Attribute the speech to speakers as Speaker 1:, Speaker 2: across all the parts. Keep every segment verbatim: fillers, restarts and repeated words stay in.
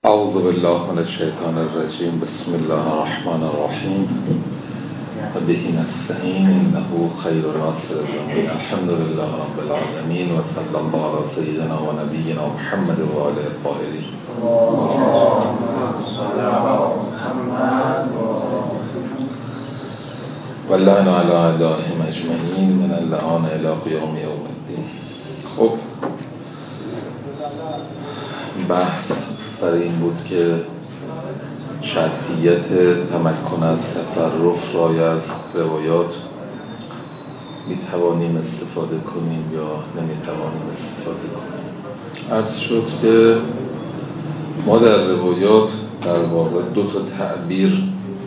Speaker 1: اعوذ بالله من الشیطان الرجیم. بسم الله الرحمن الرحیم و به نستعین انه خیر ناصر الامین. الحمد لله رب العالمین و صلی الله علی سیدنا و نبینا محمد و آله الطاهرین. و لعن علی اعدائهم اجمعین من اللعان الی قیام یوم الدین. خب بحث سر این بود که شرطیت تمکن از تصرف را از روایات میتوانیم استفاده کنیم یا نمیتوانیم استفاده کنیم. عرض شد که ما در روایات در واقع دو تا تعبیر،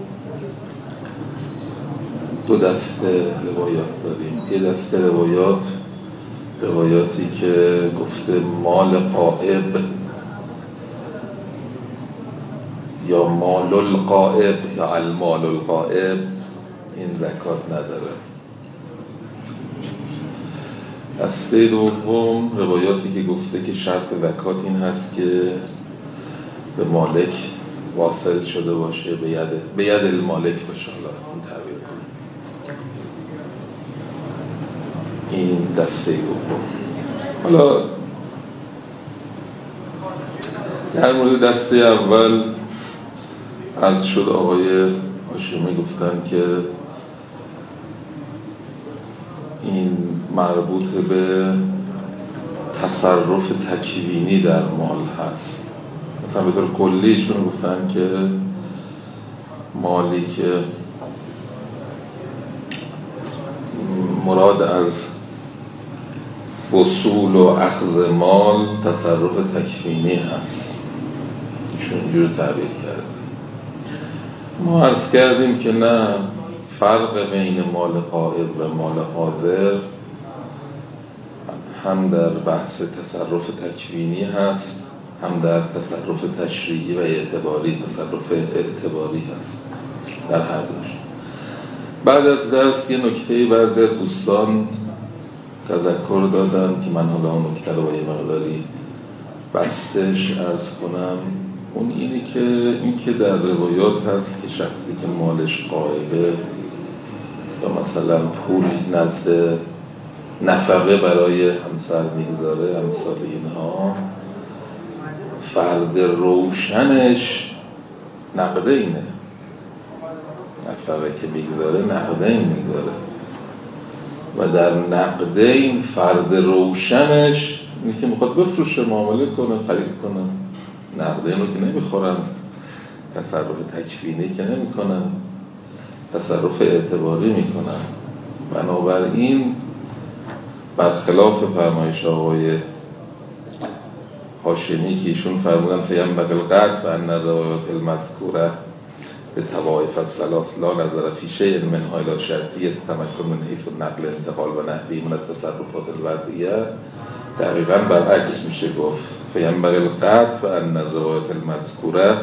Speaker 1: دو دسته روایات داریم. یه دسته روایات روایاتی که گفته مال غائب یا مال الغائب یا المال الغائب این زکات نداره. دسته دوم روایاتی که گفته که شرط زکات این هست که به مالک واصل شده باشه، به ید به ید المالک باشه. حالا این تعبیر کنیم. این دسته دوم. حالا در مورد دسته اول عرض شد آقای هاشمی گفتن که این مربوط به تصرف تکوینی در مال هست. مثلا به طور کلیشون گفتن که مالی که مراد از وصول و اخذ مال تصرف تکوینی هست. ایشون اینجور تعبیر کرد. ما عرض کردیم که نه، فرق بین مال غائب و مال حاضر هم در بحث تصرف تکوینی هست، هم در تصرف تشریعی و اعتباری، تصرف اعتباری هست در هر دوش. بعد از درس یه نکته بعد دوستان تذکر دادن که من حالا اون نکته رو با یه مقداری بستش عرض کنم. اون اینه که این که در روایات هست که شخصی که مالش غائبه یا مثلا پول نزد نفقه برای همسر میگذاره، امثال اینها، فرد روشنش نقدینه. نفقه که میگذاره نقدین میگذاره و در نقدین فرد روشنش اینه که میخواد بفروشه، معامله کنه، خرید کنه. نقدین رو که نمیخورن، تصرف تکوینی که نمیکنن، تصرف اعتباری میکنن. بنابراین برخلاف فرمایش آقای هاشمی که ایشون فرمودن فینبغی القطع و ان الروایات المذکوره به طوایف الثلاث لا نظر فی شیء منها الی شرطیة تمکن من حیث النقل انتقال و نحوی من التصرفات الوضعیه. دقیقاً برعکس میشه گفت فینبغی القطع و ان الروایات المذکوره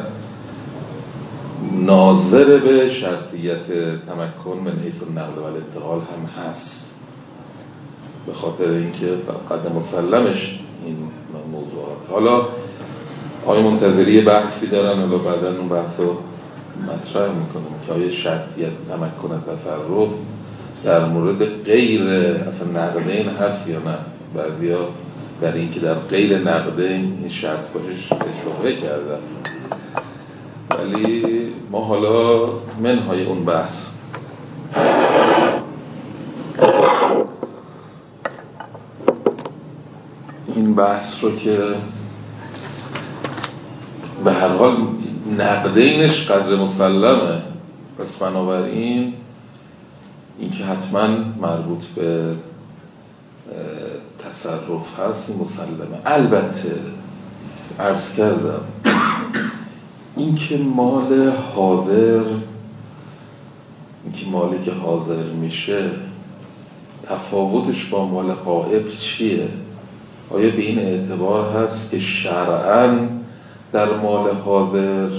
Speaker 1: ناظر به شرطیت تمکن من حیث النقل و الانتقال هم هست، به خاطر اینکه فقط مسلمش این موضوعات. حالا آقای منتظری بحثی دارن، حالا بعداً اون بحث رو مطرح میکنیم که آیا شرطیت تمکن تصرف در مورد غیر اصلا نقدین هست یا نه. بعضیا در این که در غیر نقدین این شرط باشش شبهه کردن، ولی ما حالا منهای اون بحث این بحث رو که به هر حال نقدینش قدر مسلمه، پس بنابراین این که حتما مربوط به تصرف هست مسلمه. البته عرض کردم این که مال حاضر، این که مالی که حاضر میشه تفاوتش با مال غائب چیه؟ آیا به این اعتبار هست که شرعاً در مال حاضر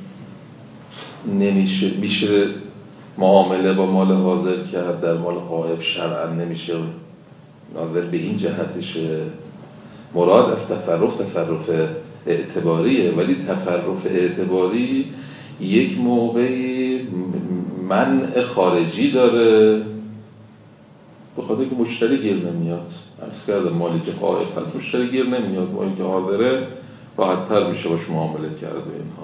Speaker 1: نمیشه میشه معامله با مال حاضر کرد، در مال غائب شرعاً نمیشه؟ ناظر به این جهتشه. مراد از تصرف تصرف اعتباریه، ولی تصرف اعتباری یک موقعی منع خارجی داره، به خاطر که مشتری گیر نمیاد. عرض کردم مالی که قائب هست مشتری گیر نمیاد، مالی که حاضره راحت تر میشه باش معامله کرده. اینها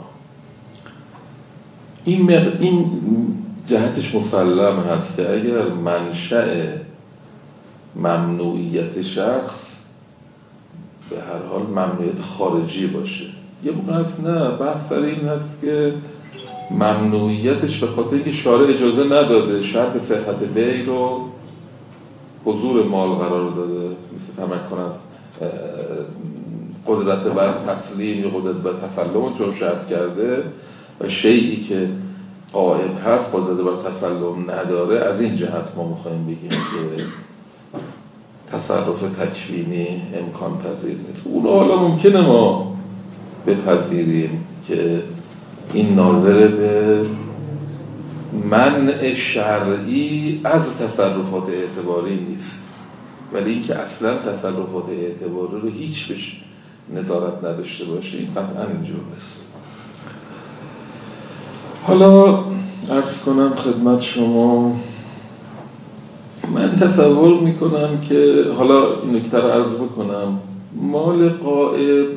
Speaker 1: این, مق... این جهتش مسلم هست که اگر منشأ ممنوعیت شخص به هر حال ممنوعیت خارجی باشه. یه موقع نه، بحث سر این هست که ممنوعیتش به خاطر اینکه شارع اجازه نداده، شرط صحت بیع رو حضور مال قرار داده، مثل تمکن از قدرت بر تسلیم یا قدرت بر تسلم چون شرط کرده و شیئی که غائب هست قدرت بر تسلم نداره. از این جهت ما میخوایم بگیم که تصرف تکوینی امکان پذیر نیست. اون حالا ممکنه ما بپذیریم که این ناظر به منع شرعی از تصرفات اعتباری نیست، ولی اینکه اصلا تصرفات اعتباری رو هیچ بش نظارت نداشته باشه این قطعا اینجور نیست. حالا عرض کنم خدمت شما، من تصور میکنم که حالا این نکته رو عرض بکنم، مال غائب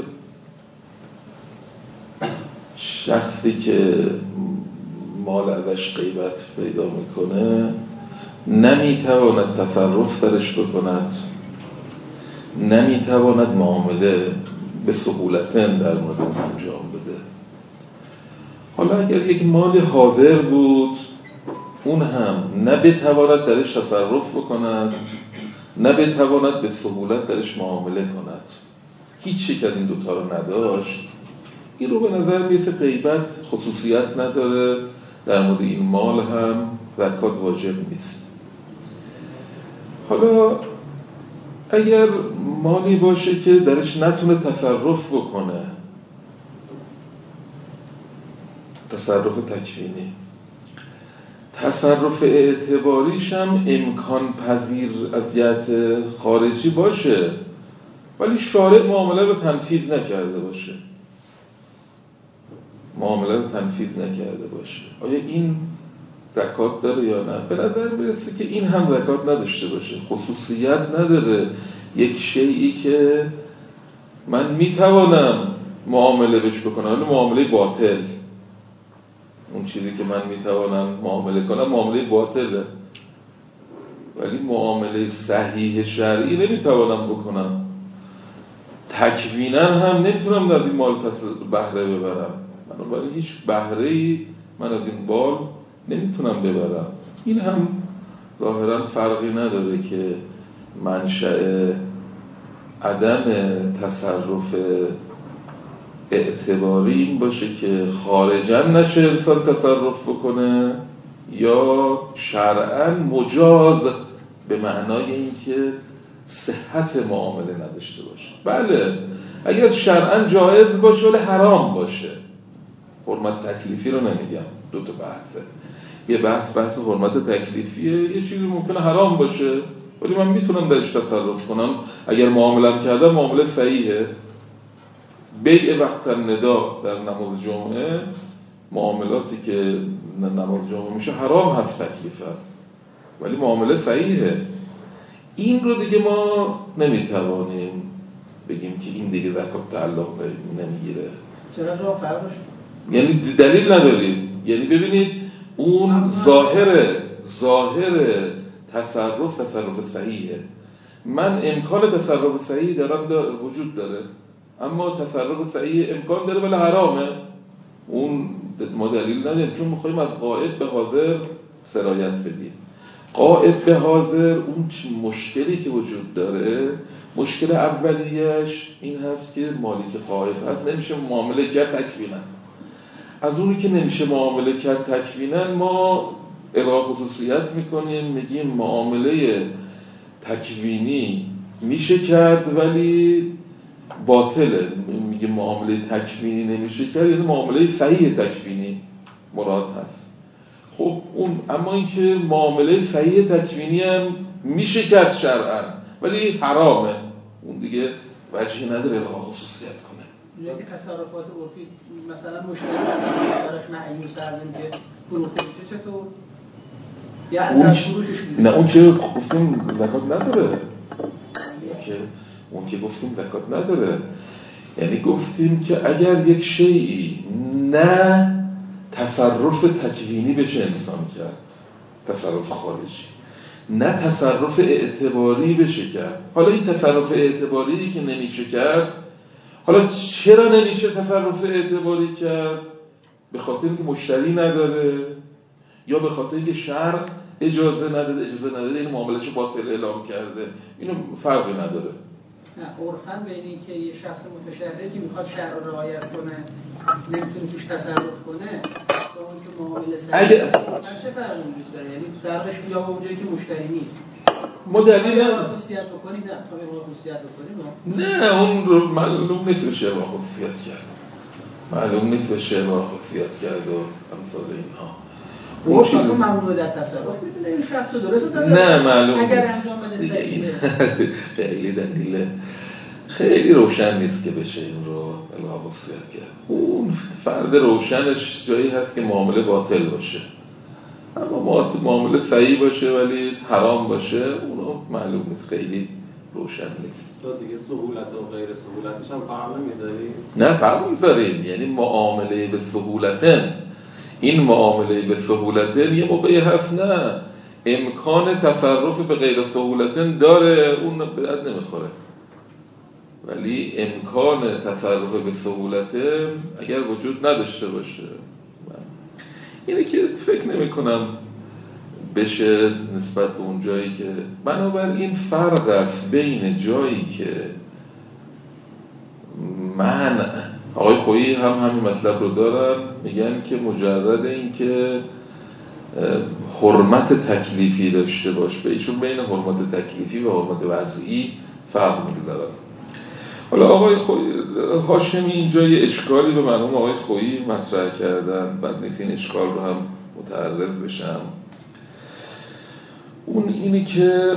Speaker 1: شخصی که مال ازش غیبت پیدا میکنه نمیتواند تصرف درش بکند، نمیتواند معامله به سهولتن در مورد انجام بده. حالا اگر یک مال حاضر بود اون هم نه بتواند درش تصرف بکند نه بتواند به سهولت درش معامله کند، هیچ یک از این دوتا رو نداشت، این رو به نظر میسه غیبت خصوصیت نداره، در مورد این مال هم زکات واجب نیست. حالا اگر مالی باشه که درش نتونه تصرف بکنه، تصرف تکوینی، تصرف اعتباریش هم امکان پذیر از جهت خارجی باشه ولی شارع معامله رو تنفیذ نکرده باشه، معامله رو تنفیذ نکرده باشه، آیا این زکات داره یا نه؟ به نظر میرسه که این هم زکات نداشته باشه، خصوصیت نداره. یک شیئی که من میتوانم معامله بهش بکنم ولی معامله باطل، اون چیزی که من میتوانم معامله کنم معامله باطله ولی معامله صحیح شرعی نمیتوانم بکنم، تکوینا هم نمیتونم از این مال بهره ببرم، بنابراین هیچ بهره‌ای من از این مال نمیتونم ببرم. این هم ظاهرا فرقی نداره که منشأ عدم تصرف اعتباری این باشه که خارجاً نشه انسان تصرف بکنه یا شرعاً مجاز به معنای اینکه صحت معامله نداشته باشه. بله اگر شرعاً جایز باشه ولی حرام باشه، حرمت تکلیفی رو نمیگم، دو تا بحثه، یه بحث بحث حرمت تکلیفیه، یه چیزی ممکنه حرام باشه ولی من میتونم درش تصرف کنم اگر معامله‌ام کردم معامله صحیحه. بیع وقت الندا در نماز جمعه، معاملاتی که نماز جمعه میشه حرام هست تکلیفا ولی معامله صحیحه. این رو دیگه ما نمیتوانیم بگیم که این دیگه زکات تعلق نمیگیره.
Speaker 2: چرا رو فرقش؟
Speaker 1: یعنی دلیل نداریم. یعنی ببینید اون ظاهر ظاهر تصرف تصرف صحیحه، من امکان تصرف صحیح دارم دار وجود داره اما تصرف صحیح امکان داره ولی حرامه، اون ما دلیل نداریم چون میخوایم از غائب به حاضر سرایت بدیم. غائب به حاضر اون مشکلی که وجود داره، مشکل اولیش این هست که مالی که غائب هست نمیشه معامله کرد تکوینا. از اونی که نمیشه معامله کرد تکوینا ما الغا خصوصیت میکنیم، میگیم معامله تکوینی میشه کرد ولی باطله، میگیم معامله تکوینی نمیشه کرد یعنی معامله صحیح تکوینی مراد هست. خب اون اما اینکه معامله صحیح تکوینی هم میشه کرد شرعاً ولی حرامه، اون دیگه وجهی نداره الغا خصوصیت کنه.
Speaker 2: اینجایی که تصرفات عرفی مثلا مشتری مثلا براش مایوس از اینکه فروخته بشه چطور یا اصلا فروشش میده؟
Speaker 1: نه اون که گفتیم زکات نداره، که اون که گفتیم زکات نداره. یعنی گفتیم که اگر یک شیئی نه تصرف تکوینی بشه انسان کرد، تصرف خارجی، نه تصرف اعتباری بشه کرد. حالا این تصرف اعتباری که نمیشه کرد، حالا چرا نمیشه تصرف اعتباری کرد؟ به خاطر اینکه مشتری نداره یا به خاطر اینکه شرع اجازه نداده، اجازه نداده این معاملهشو باطل اعلام کرده. اینو فرقی نداره.
Speaker 2: نه عرفاً بین این که یه شخص متشرعی که میخواد شرع رو رعایت کنه نمیتونه توش تصرف کنه با اون که معامله سر
Speaker 1: اگه
Speaker 2: چه فرقی وجود داره؟ یعنی فرقش بیا با اونجایی که مشتری نیست.
Speaker 1: ما دلیل
Speaker 2: خصوصیت بکنیم نه تا به خصوصیت بکنیم
Speaker 1: نه اون رو معلوم نیست بشه با خصوصیت کرد، معلوم نیست بشه با خصوصیت کرد و امثال اینها.
Speaker 2: اون چیزی ممنوع در تصرف میدونه این شخص رو درست تصرف
Speaker 1: نه معلوم
Speaker 2: اگر
Speaker 1: نیست.
Speaker 2: انجام بده
Speaker 1: این خیلی دلیل خیلی روشن نیست که بشه این رو با خصوصیت کرد. اون فرد روشنش جایی هست که معامله باطل باشه، اما معامله صحیح باشه ولی حرام باشه اونو معلوم نیست، خیلی روشن نیست.
Speaker 3: تو دیگه سهولت و غیر سهولتش هم فرق نمیذاری؟
Speaker 1: نه فرق میذاریم، یعنی معامله به سهولتن، این معامله به سهولتن یه موقعی هست نه امکان تصرف به غیر سهولتن داره، اون به درد نمیخوره، ولی امکان تصرف به سهولتن اگر وجود نداشته باشه اینه که فکر نمی کنم بشه نسبت به اون جایی که بنابراین فرق است بین جایی که من آقای خویی هم همین مطلب رو دارن، میگن که مجرد این که حرمت تکلیفی داشته باش، به ایشون بین حرمت تکلیفی و حرمت وضعی فرق میگذارن. حالا آقای خویی هاشمی اینجا یه اشکالی به مرحوم آقای خویی مطرح کردن، بعد نیست این اشکال رو هم متعرض بشم. اون اینه که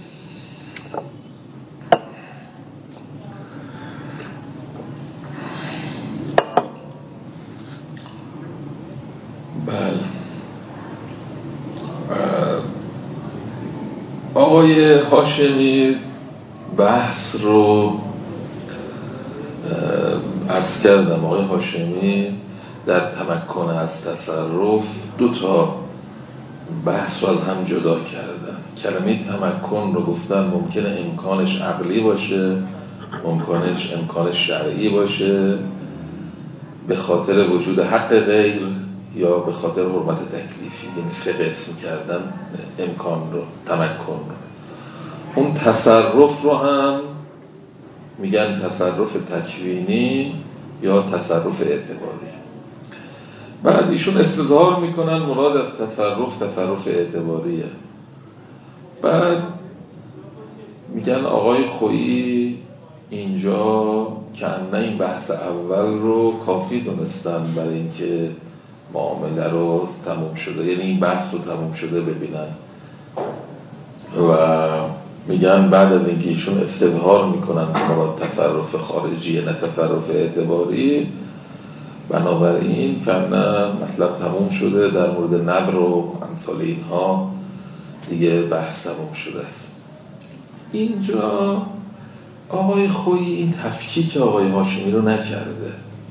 Speaker 1: بله آقای هاشمی بحث رو عرض کردم، آقای هاشمی در تمکن از تصرف دو تا بحث رو از هم جدا کردن. کلمه تمکن رو گفتن ممکنه امکانش عقلی باشه، ممکنش امکانش شرعی باشه به خاطر وجود حق غیر یا به خاطر حرمت تکلیفی، یعنی سه قسم کردن امکان رو، تمکن رو. اون تصرف رو هم میگن تصرف تکوینی یا تصرف اعتباری. بعد ایشون استظهار میکنن مراد از تصرف تصرف اعتباریه. بعد میگن آقای خویی اینجا که نه این بحث اول رو کافی دونستن برای اینکه معامله رو تموم شده، یعنی این بحث رو تموم شده ببینن و میگن بعد از اینکه ایشون استظهار میکنن که مراد تصرف خارجی نه تصرف اعتباری، بنابراین فهمنا مطلب تموم شده، در مورد نظر و امثال اینها دیگه بحث تموم شده است. اینجا آقای خویی این تفکیک آقای هاشمی رو نکرده.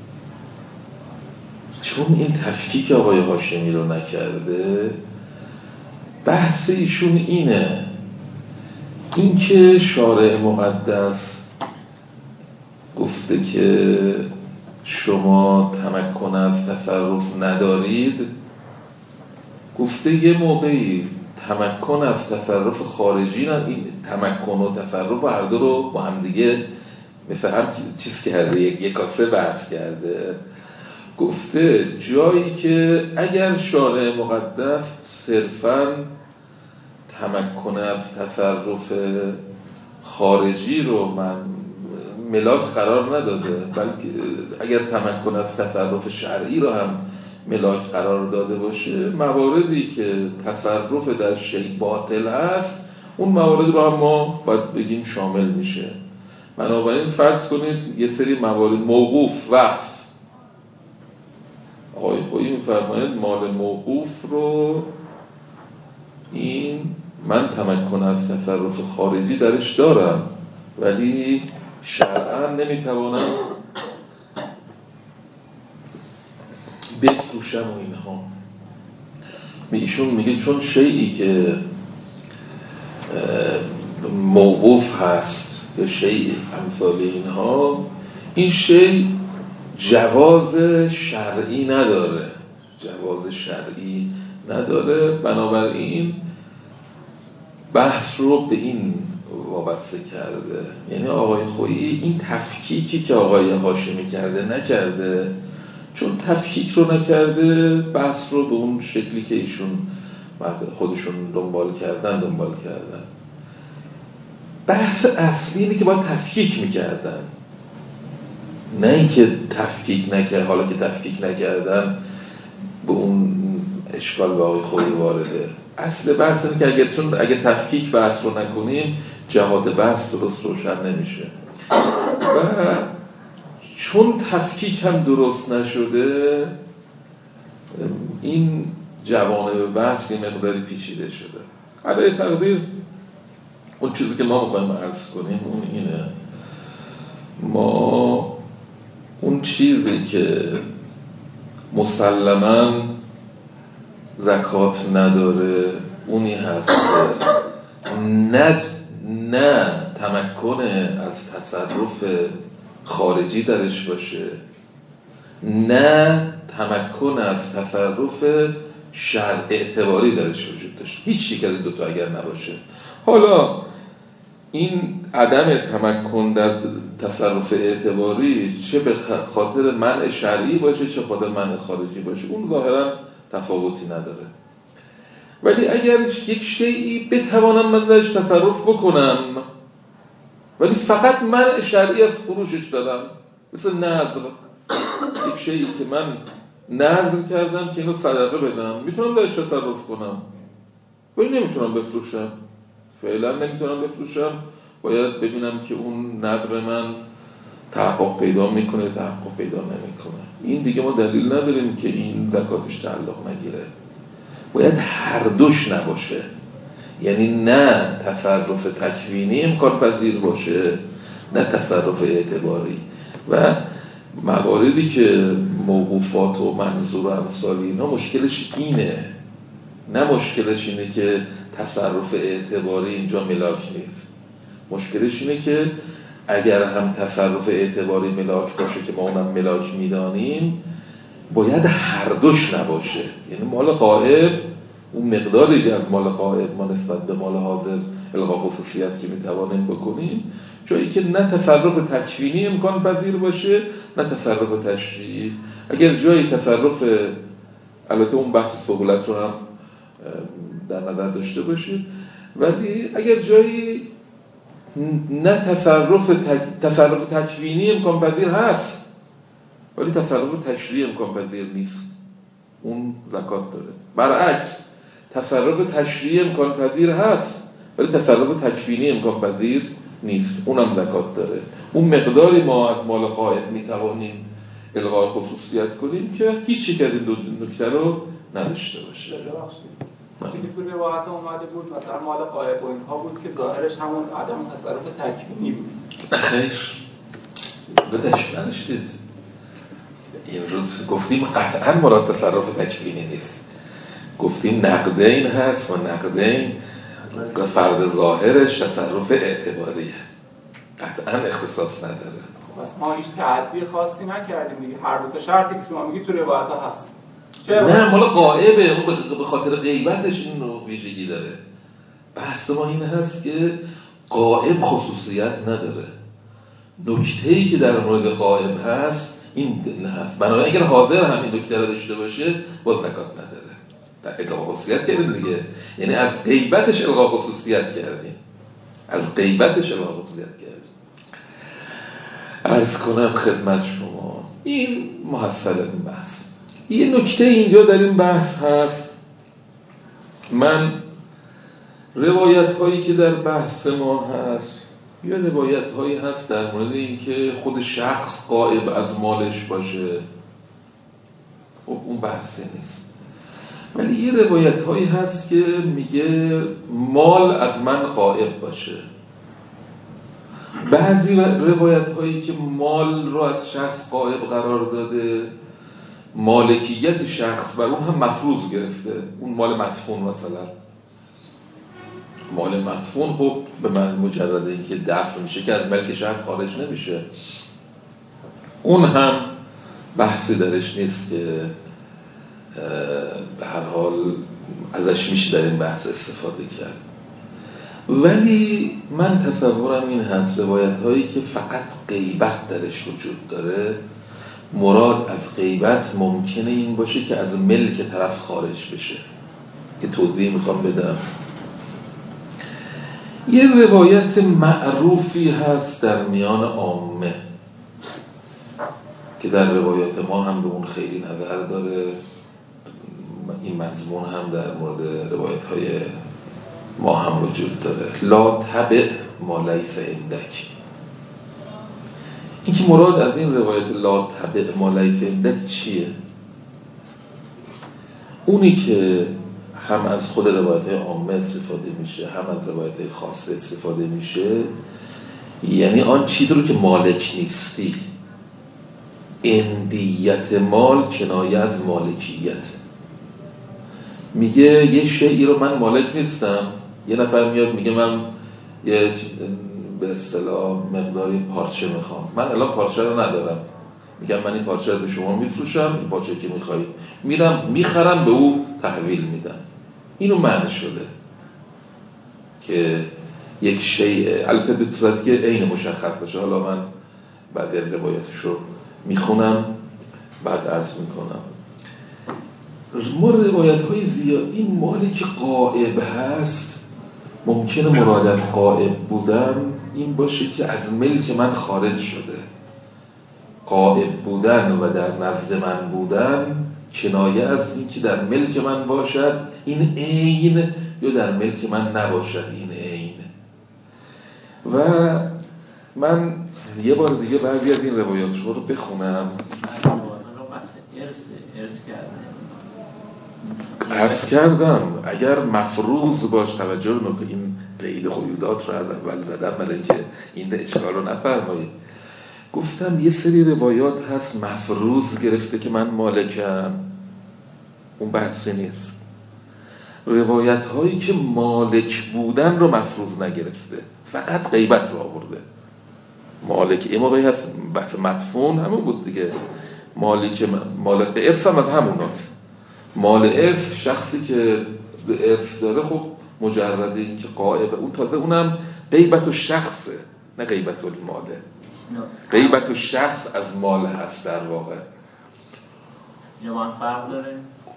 Speaker 1: چون این تفکیک آقای هاشمی رو نکرده، بحث ایشون اینه این که شارع مقدس گفته که شما تمکن از تصرف ندارید، گفته یه موقعی تمکن از تصرف خارجی نه، این تمکن و تصرف هر دو رو با هم دیگه مثل هم چیز کرده، یک کاسه بحث کرده. گفته جایی که اگر شارع مقدس صرفاً تمکن از تصرف خارجی رو من ملاک قرار نداده، بلکه اگر تمکن از تصرف شرعی رو هم ملاک قرار داده باشه، مواردی که تصرف در شیء باطل هست اون موارد رو هم ما باید بگیم شامل میشه. بنابراین فرض کنید یه سری موارد موقوف وقف، آقای خویی میفرماید مال موقوف رو این من تمکن از تصرف خارجی درش دارم ولی شرعاً نمیتوانم بفروشم و اینها. ایشون میگه چون شیئی که موقوف هست یا شیء امثال اینها، این شیء جواز شرعی نداره، جواز شرعی نداره، بنابراین بحث رو به این وابسته کرده. یعنی آقای خویی این تفکیکی که آقای هاشمی کرده نکرده، چون تفکیک رو نکرده بحث رو به اون شکلی که ایشون خودشون دنبال کردن دنبال کردن. بحث اصلی اینه که باید تفکیک میکردن، نه اینکه تفکیک نکرد. حالا که تفکیک نکردن به اون اشکال به آقای خویی وارده. اصل بحث اینه که اگر چون اگر تفکیک بحث رو نکنیم جهات بحث درست روشن نمیشه و چون تفکیک هم درست نشده این جوانب بحث یه مقداری پیچیده شده. علی تقدیر اون چیزی که ما میخوایم عرض کنیم اون اینه، ما اون چیزی که مسلماً زکات نداره اونی هست که نه نه تمکن از تصرف خارجی درش باشه، نه تمکن از تصرف شرع اعتباری درش وجود داشته. هیچ یک از این دوتا اگر نباشه، حالا این عدم تمکن در تصرف اعتباری چه به خاطر منع شرعی باشه چه خاطر منع خارجی باشه، اون ظاهرا تفاوتی نداره. ولی اگر یک شیئی بتوانم من درش تصرف بکنم ولی فقط منع شرعی از فروشش دارم، مثل نذر، یک شیئی که من نذر کردم که اینو صدقه بدم، میتونم درش تصرف کنم ولی نمیتونم بفروشم، فعلا نمیتونم بفروشم، باید ببینم که اون نذر من تحقق پیدا میکنه تحقق پیدا نمیکنه. این دیگه ما دلیل نداریم که این زکاتش تعلق نگیره، باید هر دوش نباشه. یعنی نه تصرف تکوینی امکان پذیر باشه نه تصرف اعتباری. و مواردی که موقوفات و منظور و امثال اینا مشکلش اینه، نه مشکلش اینه که تصرف اعتباری اینجا ملاک نیست، مشکلش اینه که اگر هم تصرف اعتباری ملاک باشه که ما اونم ملاک میدانیم باید هر دوش نباشه. یعنی مال غائب اون مقداری که از مال غائب ما نسبت به مال حاضر الغا خصوصیت که میتوانیم بکنیم، جایی که نه تصرف تکوینی امکان پذیر باشه نه تصرف تشریعی. اگر جایی تصرف، البته اون بحث سهولت رو هم در نظر داشته باشید، ولی اگر جایی نه تصرف تک... تصرف تکوینی امکان پذیر هست ولی تصرف تشریعی امکان پذیر نیست، اون زکات داره. برعکس تصرف تشریعی امکان پذیر هست ولی تصرف تکوینی امکان پذیر نیست، اونم زکات داره. اون مقداری ما از مال غائب میتوانیم الغای خصوصیت کنیم که هیچ یک از این دو نکته رو نداشته باشه.
Speaker 4: وقتی که تو روایت اومده بود مثلا مال غائب و اینها بود که ظاهرش همون عدم تصرف تکوینی بود.
Speaker 1: خیر بدش نداشتید، این روز گفتیم قطعا مراد تصرف تکوینی نیست، گفتیم نقدین هست و نقدین فرد ظاهرش تصرف اعتباریه، قطعا اختصاص نداره.
Speaker 4: بس ما هیچ تعدی خاصی نکردیم دیگه، هر دو تا شرطی که شما میگی تو روایت ها هست.
Speaker 1: نه مال غائبه، اون به خاطر غیبتش این رو ویژگی داره. بحث ما این هست که غائب خصوصیت نداره، نکته‌ای که در مورد غائب هست این هست، بنابراین اگر حاضر همین نکته رو داشته باشه باز زکات نداره. در الغا خصوصیت کردیم دیگه، یعنی از غیبتش الغا خصوصیت کردیم، از غیبتش الغا خصوصیت کردیم. عرض کنم خدمت شما این محصل این بحث. یه نکته اینجا در این بحث هست، من روایت هایی که در بحث ما هست یا روایت هایی هست در مورد این که خود شخص غائب از مالش باشه، خب اون بحثی نیست. ولی یه روایت هایی هست که میگه مال از من غائب باشه. بعضی روایت هایی که مال رو از شخص غائب قرار داده، مالکیت شخص بر اون هم مفروض گرفته. اون مال مدفون مثلا، مال مدفون خب به من مجرد اینکه دفن میشه که از ملک شخص خارج نمیشه. اون هم بحثی درش نیست که به هر حال ازش میشه در این بحث استفاده کرد. ولی من تصورم این هست روایت هایی که فقط غیبت درش وجود داره، مراد از غیبت ممکنه این باشه که از ملک طرف خارج بشه. که توضیح میخوام بدم. یه روایت معروفی هست در میان عامه که در روایات ما هم به اون خیلی نظر داره، این مضمون هم در مورد روایت های ما هم وجود داره. لا تبع ما لیس عندک. این که مراد از این روایت لا تبع ما لیس عندک چیه؟ اونی که هم از خود روایت های عامه استفاده میشه، هم از روایت های خاصه استفاده میشه، یعنی آن چیزی رو که مالک نیستی. اندیت مال کنایه از مالکیت. میگه یه شیئی رو من مالک نیستم. یه نفر میاد میگه من یه به اصطلاح مقداری پارچه میخوام، من الان پارچه رو ندارم، میگم من این پارچه رو به شما میفروشم، این پارچه که میخوایی میرم میخرم به او تحویل میدم. اینو معنی شده که یک شیء، البته به صورتی که عین مشخص باشه. حالا من بعد از روایتش رو میخونم بعد عرض میکنم. ما روایت های زیاد این مالی که غائب هست ممکنه مراد از غائب بودن این باشه که از ملک من خارج شده. غائب بودن و در نزد من بودن کنایه از این که در ملک من باشد این عین، یا در ملک من نباشد این عین. و من یه بار دیگه بعضی از این روایات رو بخونم. عرض کردم اگر مفروض باش، توجه نکنید این قید قیودات رو از اول زدم برای اینکه این اشکال رو نفرمایید. گفتم یه سری روایات هست مفروض گرفته که من مالکم، اون بحثی نیست. روایت هایی که مالک بودن رو مفروض نگرفته، فقط غیبت رو آورده. مالک این موقعی هست بحث مدفون همون بود دیگه. مالک مالک ارث هم از همون هست. مال ارث شخصی که ارث داره خب مجرد این که غائبه، اون تازه اونم غیبت و شخصه نه غیبت الماله. غیبت و شخص از مال هست در واقع.
Speaker 5: جوان فرق داره؟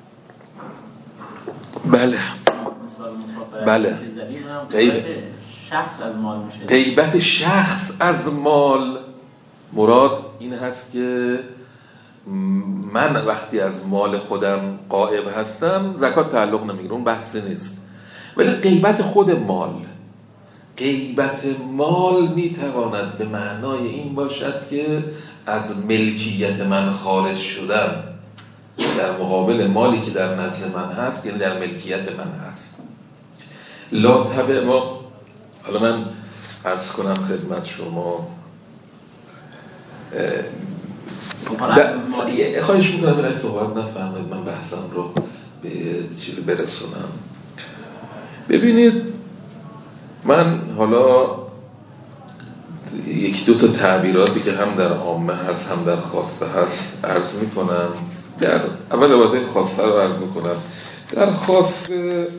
Speaker 1: بله بله.
Speaker 5: غیبت شخص از مال میشه.
Speaker 1: غیبت شخص از مال مراد این هست که من وقتی از مال خودم غائب هستم زکات تعلق نمیگیره، اون بحثی نیست. ولی غیبت خود مال، غیبت مال میتواند به معنای این باشد که از ملکیت من خارج شدم در مقابل مالی که در نزد من هست، یعنی در ملکیت من هست. لا تبع ما. حالا من عرض کنم خدمت شما، خواهش میکنم برای صحبت نفرمایید، من بحثم رو به چیزی برسونم. ببینید من حالا یکی دو تا تعبیراتی که هم در عامه هست هم در خاصه هست عرض میکنم. در اول روایت خاصه رو عرض میکنم. در خاصه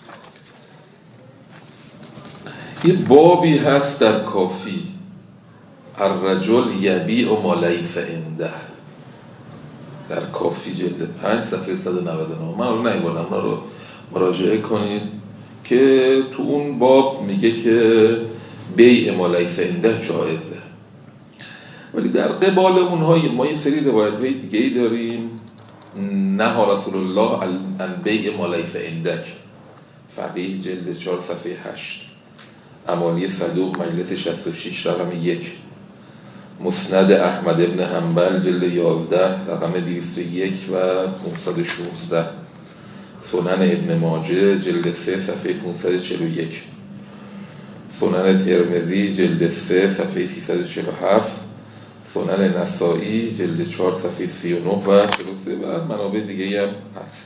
Speaker 1: یه بابی هست در کافی، الرجل یبیع ما لیس عنده، در کافی جلد پنج صفحه صد و نود و نه. من رو نمیبردم، اونا رو مراجعه کنید که تو اون باب میگه که بیع ما لیس عنده جایزه. ولی در قبال اونها ما یه سری روایت های دیگه ای داریم. نهی رسول الله عن بیع ما لیس عندک، فقیه جلد چهار صفحه هشت. امالی صدوق مجلد شصت و شش رقم یک، مسند احمد ابن حنبل جلد یازده رقم دویست و یک و پانصد و شانزده، سنن ابن ماجه جلد سه صفحه پانصد و چهل و یک، سنن ترمذی جلد سه صفحه سیصد و چهل و هفت، سنن نسائی جلد چهار صفحه سی و نه و چهل و سه و منابع دیگه هم هست.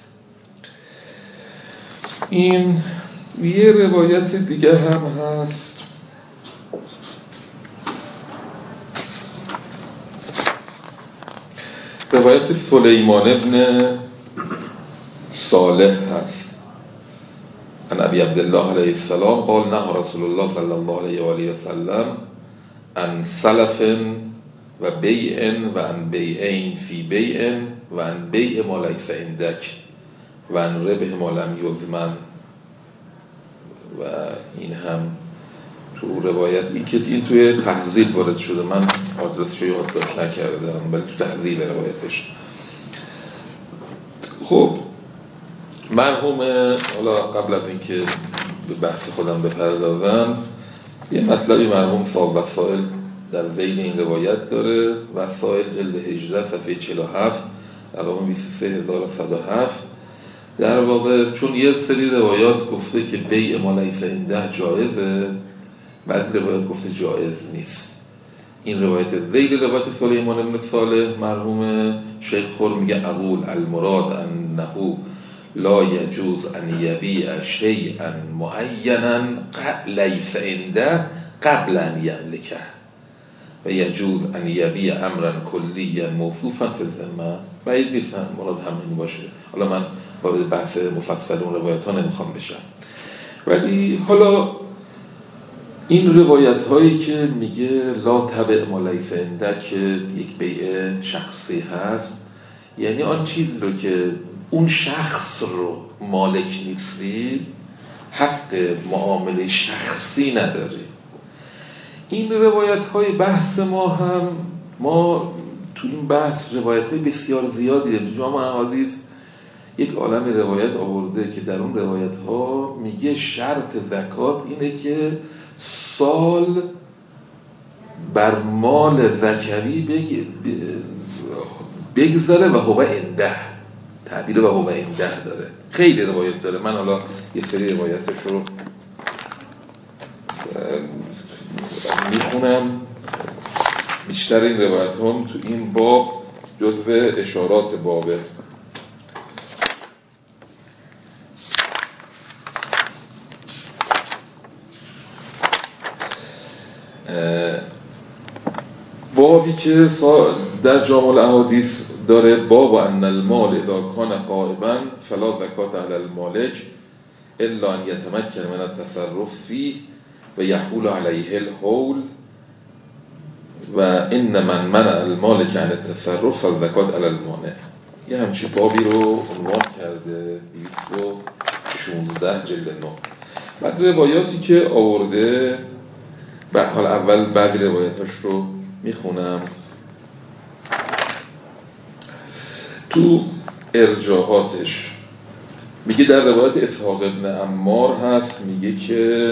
Speaker 1: این یه روایت دیگه هم هست روایت سلیمان ابن صالح هست عن ابی عبدالله علیه السلام قال نهى رسول الله صلی الله علیه و آله و سلم عن سلف و بیع و عن بیعین فی بیع و عن بیع ما لیس عندک و عن ربح ما لم یضمن. و این هم تو روایت این که این توی تحذیب وارد شده، من آدرسش رو یادداشت نکردم ولی تو تحذیب روایتش. خب مرحوم، حالا قبل از اینکه به بحث خودم بپردازم یه مطلبی مرحوم صاحب وسائل در ذیل این روایت داره. وسائل جلد هجده صفحه چهل و هفت رقم بیست و سه هزار و صد و هفت. در واقع چون یه سری روایات گفته که بیع ما لیس عنده جایزه، بعد روایات گفته جایز نیست. این روایت ذیل روایت سلیمان بن صالح مرحوم شیخ خور میگه اقول المراد انه لا یجوز ان یبیع شیئا معینا لیس عنده قبل ان یملکه و یجوز ان یبیع امرا کلیا موصوفا فی الذمه. بعید نیست مراد همین باشه. حالا من وارد بحث مفصل اون روایت ها نمیخوام بشم، ولی حالا این روایت هایی که میگه لا تبع ما لیس عندک که یک بیع شخصی هست، یعنی آن چیز رو که اون شخص رو مالک نیستی حق معامله شخصی نداری. این روایت های بحث ما هم ما تو این بحث روایت های بسیار زیادی داریم. جامع احادیث یک عالم روایت آورده که در اون روایت ها میگه شرط زکات اینه که سال بر مال ذکری بگذاره و هو عنده، تعبیر و هو عنده داره. خیلی روایت داره. من حالا یه سری روایتش رو میخونم. بیشتر این روایت هم تو این باب جزو اشارات بابه. بابی که در جامع الاحادیث داره باب ان المال اذا کان غائبا فلا زکات علی المالک الا ان یتمکن من التصرف فیه و یحول علیه الحول و ان من منع المالک عن التصرف فالزکات علی المانع. یه همچین بابی رو عنوان کرده دویست و شانزده جلد نه. بعد روایاتی که آورده، بعد حال اول بعد روایاتش رو میخونم. تو ارجاحاتش میگه در روایت اسحاق ابن عمار هست، میگه که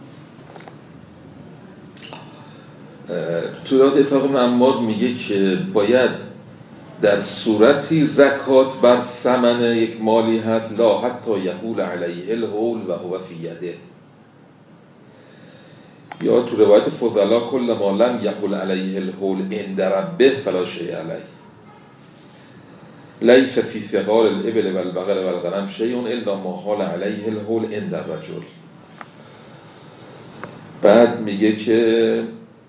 Speaker 1: تو روایت اسحاق ابن عمار میگه که باید در صورتی زکات بر ثمن یک مالی هست لا حتی یحول علیه الحول و هو فی یده. یا تو روایت فضلا کل ما لم یحول علیه الحول عند ربه فلا شیء علیه لیس فی صغار الابل و البقر و الغنم شیء الا ما حال علیه الحول عند الرجل. بعد میگه که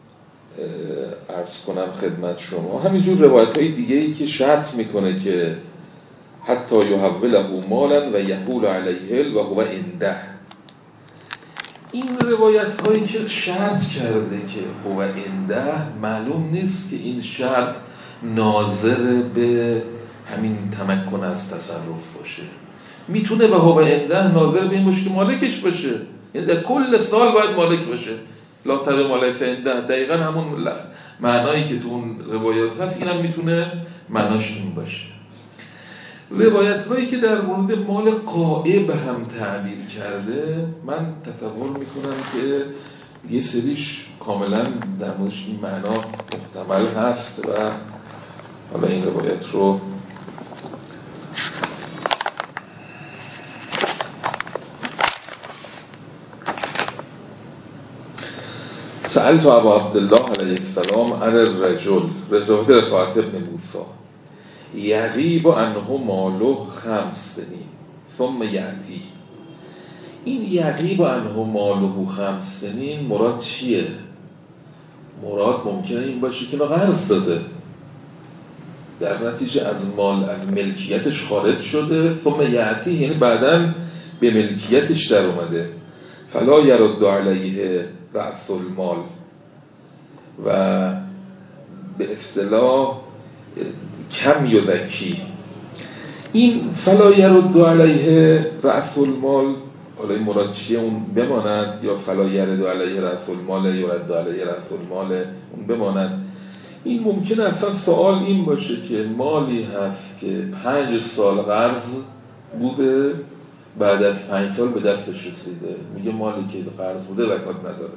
Speaker 1: عرض کنم خدمت شما همینجور روایت های دیگه ای که شرط میکنه که حتی یحوله مالا و یحول علیه و هو عنده. این روایت هایی که شرط کرده که هو عنده معلوم نیست که این شرط ناظر به همین تمکن از تصرف باشه. میتونه به هو عنده ناظر به این باشه که مالکش باشه، یعنی در کل سال باید مالک باشه. لا تبع ما لیس عنده دقیقا همون معنایی که تو اون روایات هست اینم میتونه معناش این باشه. روایت هایی که در مورد مال غائب هم تعبیر کرده من تصور میکنم که یه سریش کاملا در موردش این معنا محتمل هست و حالا این روایت رو سألت ابا عبدالله علیه السلام عن الرجل روایت رفاعت ابن موسی یغیب عنه ماله خمس سنین ثم یأتی. این یغیب عنه ماله خمس سنین مراد چیه؟ مراد ممکنه این باشه که قرض داده، در نتیجه از مال از ملکیتش خارج شده، ثم یأتی یعنی بعداً به ملکیتش در اومده. فلا یرد علیه رأس المال و به اصطلاح کم یذکی. این فلا یرد علیه رأس المال حالا این مراد چیه اون بماند، یا فلا یرد علیه رأس المال یرد علیه رأس المال اون بماند. این ممکنه اصلا سوال این باشه که مالی هست که پنج سال قرض بوده، بعد از پنج سال به دستش رسیده، میگه مالی که قرض بوده زکات نداره.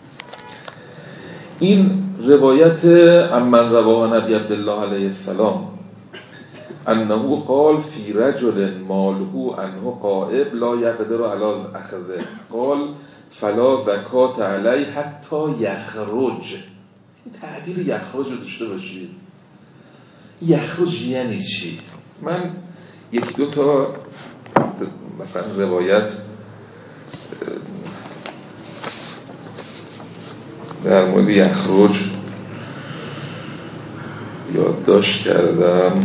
Speaker 1: این روایت عمن رواه نبی عبدالله علیه السلام انه قال فی رجل ماله عنه غائب لا یقدر علی اخذه قال فلا زکات علیه حتی یخرج. این تعبیر یخرج رو داشته باشید. یخرج یعنی چی؟ من یک دو تا مثلا روایت در مورد یخرج یادداشت کردم.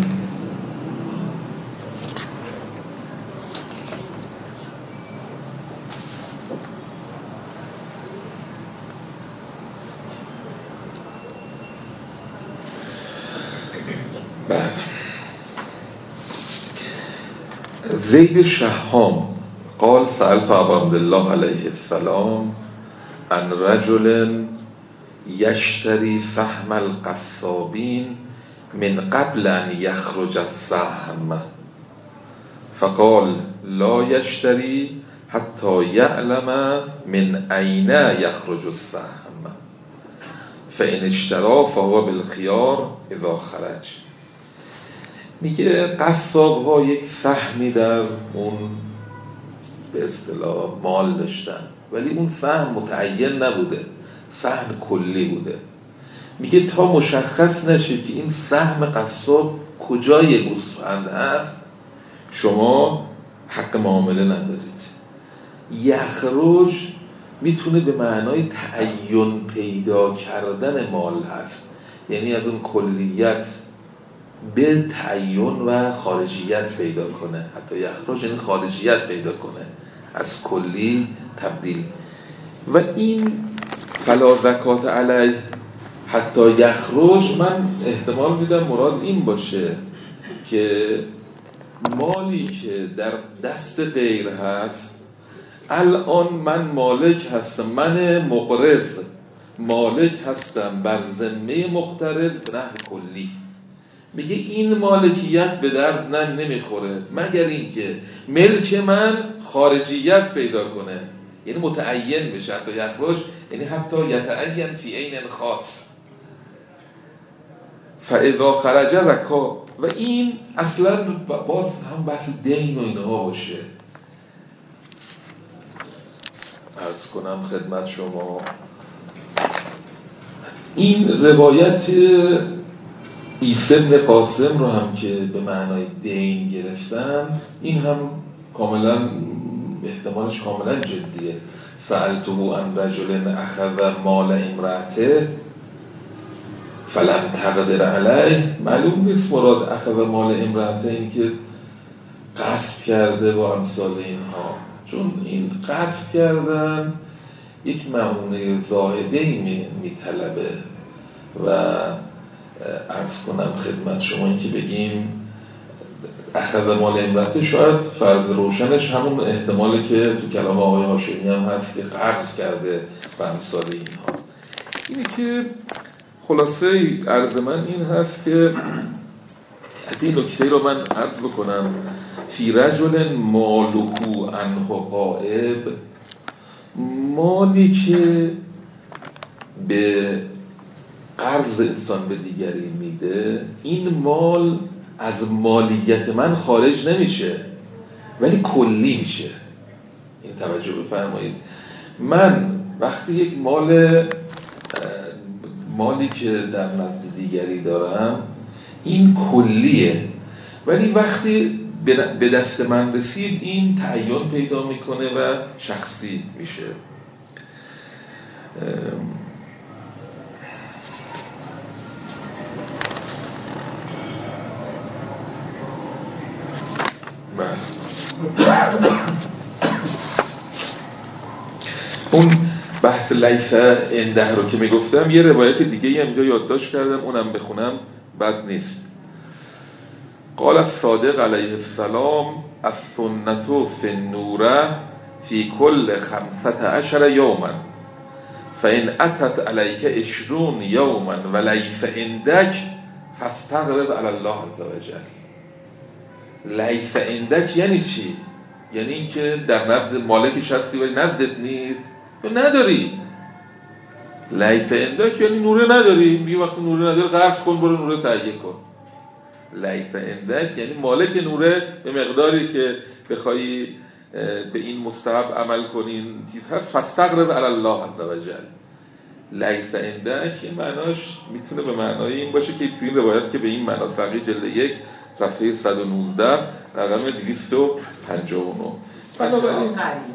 Speaker 1: زید شهام قال سألت ابا عبدالله علیه السلام عن رجل یشتری سهم القصابین من قبل ان یخرج السهم فقال لا یشتری حتی یعلم من این یخرج السهم فإن اشترى فهو بالخيار اذا خرج. میگه قصاب ها یک سهمی در اون به اصطلاح مال داشتن، ولی اون سهم متعین نبوده، سهم کلی بوده. میگه تا مشخص نشه که این سهم قصاب کجای گوسفند هست شما حق معامله ندارید. یخرج میتونه به معنای تعین پیدا کردن مال هست، یعنی از اون کلیت به تعین و خارجیت پیدا کنه. حتی یخرج یعنی خارجیت پیدا کنه، از کلی تبدیل. و این فلا زکات علیه حتی یخرج من احتمال میدم مراد این باشه که مالی که در دست غیر هست، الان من مالک هستم، من مقرض مالک هستم بر ذمه مقترض به نحو کلی. میگه این مالکیت به درد نم نمیخوره مگر اینکه ملک من خارجیت پیدا کنه، یعنی متعین بشه. حتی یخرج یعنی حتی یتعین فی عین خاص فاذا خرج زکا. و این اصلا باز هم بحث دین و اینها باشه. عرض کنم خدمت شما این روایت عیسی بن قاسم رو هم که به معنای دین گرفتن، این هم کاملا احتمالش کاملا جدیه. سألته عن رجل اخذ مال امرأته فلم تقدر علیه. معلوم نیست مراد اخذ مال امرأته این که غصب کرده و امثال اینها، چون این غصب کردن یک معونه زاهده‌ای میطلبه. و عرض کنم خدمت شما این که بگیم اخذ مال امرأته، شاید فرض روشنش همون احتمالی که تو کلام آقای هاشمی هم هست که قرض کرده و امثال اینها. اینه که خلاصه عرض من این هست که این نکته رو من عرض بکنم. فی رجل مالهو عنه غائب، مالی که به قرض انسان به دیگری میده، این مال از مالیت من خارج نمیشه ولی کلی میشه. این توجه بفرمایید. من وقتی یک مال مالی که در نزد دیگری دارم این کلیه، ولی وقتی به دست من رسید این تعین پیدا میکنه و شخصی میشه. اون بحث لیس عنده رو که میگفتم یه روایت دیگه هم اینجا یادداشت کردم، اونم بخونم بد نیست. قال الصادق علیه السلام السنة فی النوره فی کل خمسة عشر یوما فإن أتت عليك عشرون يوما وليس عندك فاستغرب على الله عز وجل. لیس عندك یعنی چی؟ یعنی اینکه در نزد مالکش هستی ولی نزدت نیست تو نداری. لیس عندك یعنی نوره نداری، میگه وقتی نوره نداری قرض کن برو نوره تهیه کن. لیس عندك یعنی مالک نوره به مقداری که بخوای به این مستحب عمل کنین چیز هست، فاستغرب علی الله عز وجل. لیس عندك این معناش میتونه به معنای این باشه که تو این روایت که به این معنا فقیه جلد یک صفحه صد و نوزده رقم دویست و پنجاه و نه. بنابراین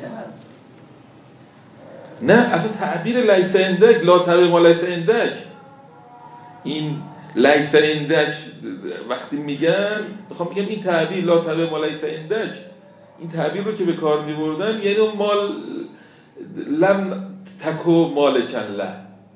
Speaker 1: نه اصلا تعبیر لیس عندك لا تبع ما لیس عندك، این لیس عندك وقتی میگن میخوام میگم این تعبیر لا تبع ما لیس عندك، این تعبیر رو که به کار میبردن یعنی اون مال لم تکو مالکن له،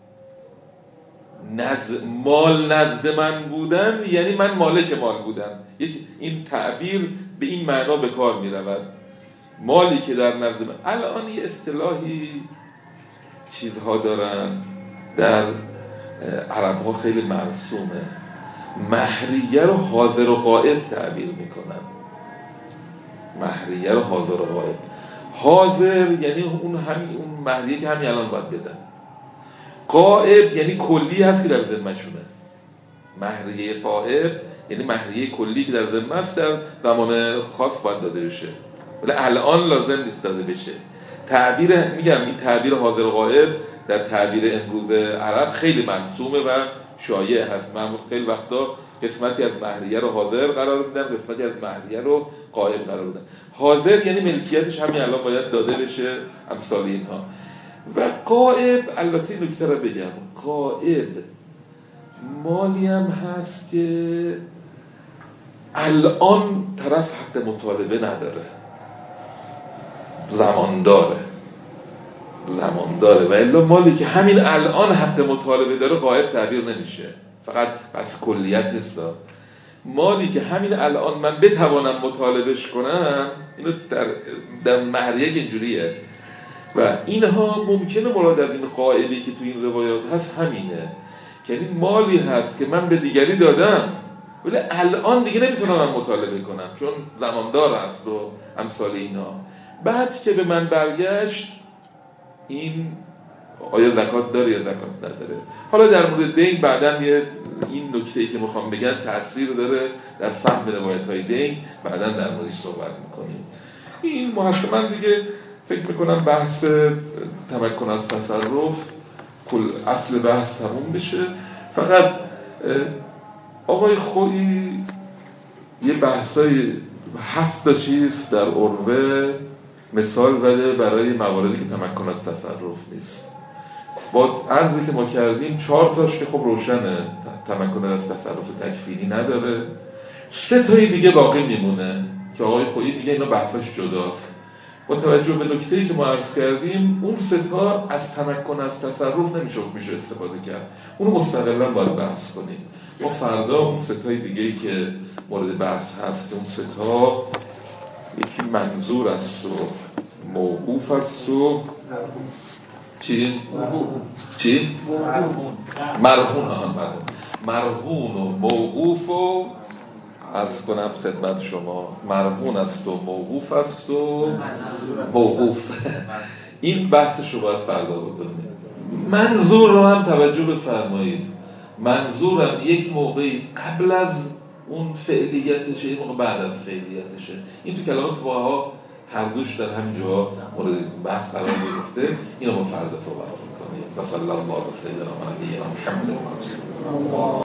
Speaker 1: نزد مال نزد من بودن یعنی من مالک مال بودم. این تعبیر به این معنا به کار میرود، مالی که در نزد من. الان یه اصطلاحی چیزها دارن در عرب ها خیلی مرسومه، مهریه رو حاضر و غائب تعبیر میکنن. مهریه رو حاضر و غائب، حاضر یعنی اون همین اون مهریه که همین الان باید بدن، غائب یعنی کلی هست که در ذمه‌شونه. مهریه غائب یعنی مهریه کلی که در ذمه است، در زمان خاص باید داده بشه ولی الان لازم نیست داده بشه. تعبیر میگم این تعبیر حاضر و غائب در تعبیر امروز عرب خیلی مرسومه و شایع هست. من خیلی وقتا قسمتی از مهریه رو حاضر قرار میدن، قسمتی از مهریه رو غائب قرار میدن. حاضر یعنی ملکیتش همین الان باید داده بشه، امثال اینها. و غائب البته نکته رو بگم، غائب مالی هم هست که الان طرف حق مطالبه نداره، زمان داره زمان داره و الا مالی که همین الان حق مطالبه داره غائب تعبیر نمیشه. فقط بس کلیت نیست، مالی که همین الان من بتوانم مطالبهش کنم، اینو در, در مهریه که اینجوریه و اینها ممکنه مراد از این غائبی که تو این روایات هست همینه، که این مالی هست که من به دیگری دادم ولی الان دیگه نمیتونم من مطالبه کنم چون زماندار هست و امثال اینا. بعد که به من برگشت این آیا زکات داره یا زکات نداره. حالا در مورد دین بعداً یه این نکته‌ای که میخوام بگم تأثیر داره در فهم روایت‌های دین، بعداً در موردش صحبت میکنیم. این محتمل دیگه فکر میکنم بحث تمکن از تصرف کل اصل بحث تموم بشه. فقط آقای خویی یه بحثای هفت تا چیز در عروه مثال زده برای مواردی که تمکن از تصرف نیست. با عرضی که ما کردیم چهار تاش که خب روشنه تمکن از تصرف تکفینی نداره، سه تایی دیگه باقی میمونه که آقای خویی میگه اینا بحثش جداست. با توجه به نکته‌ای که ما عرض کردیم اون سه تا از تمکن از تصرف نمیشه میشه استفاده کرد، اونو مستقلاً باید بحث کنیم. ما فردا اون سه تای دیگه‌ای که مورد بحث هست، اون سه تا یکی منظور است و موقوف است و چی؟ چی؟ مرهون. مرهون مرهون و موقوف و عرض کنم خدمت شما مرهون است و موقوف است و موقوف. این بحثش رو باید فردا بکنیم. منظور رو هم توجه بفرمایید. منظورم یک موقعی قبل از اون فعلیتشه، یک موقع بعد از فعلیتشه. این تو کلمات فقها هر دوش در همین جا مورد بحث قرار گرفته. اینو ما فردا صحبت می‌کنیم. و صلی الله علی سیدنا محمد.